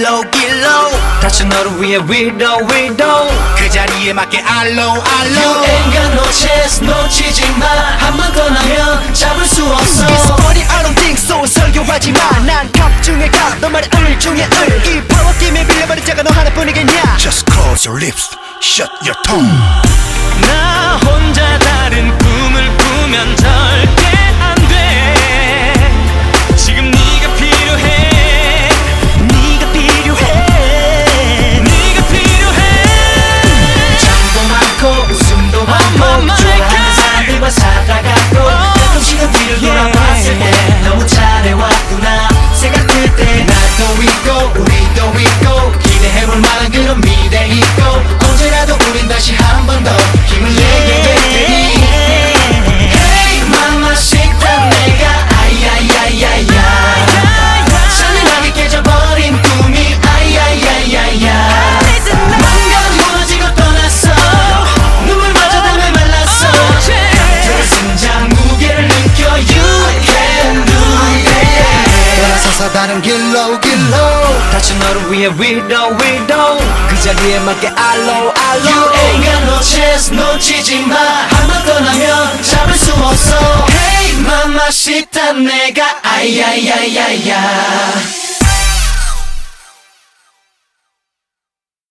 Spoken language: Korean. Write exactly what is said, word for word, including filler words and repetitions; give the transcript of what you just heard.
길로 길로 다시 너를 위해 위로 위로 그 자리에 맞게 알로 알로 You ain't got no chance 놓치지 마 한 번 더 나면 잡을 수 없어 It's funny I don't think so 설교하지 마난갑 중에 갑너 말에 을 중에 을이 파워팀에 빌려버린 자가 너 하나뿐이겠냐 Just close your lips, shut your tongue. 나 혼자 다른 꿈을 꾸면 절대 안 돼. 지금 네가 필요해. 네가 필요해 네가 필요해. 잠도 많고 웃음도 많고 좋아하는 사람들과 살아가고 가끔씩은 뒤를 돌아봤을 때 너무 잘해왔구나 생각할 때 나도 있고 우리도 있고 기대해볼 만한 그런 미래 있고 언제라도 우린 다시 한 번 더 힘을 내게 될 테니 Hey mamacita 내가 아이야야야야 잔인하게 깨져버린 꿈이 아이야야야야 맘과 무너지고 떠났어 눈물마저 다 메말랐어 같은 심장 무게를 느껴 You can do it 돌아서서 다른 길로 길로 다시 너를 위해 위로 위로 그 자리에 맞게 알로 알로 You ain't got no chance 놓치지 마 한 번 떠나면 잡을 수 없어 Hey mamacita 내가 아이야야야야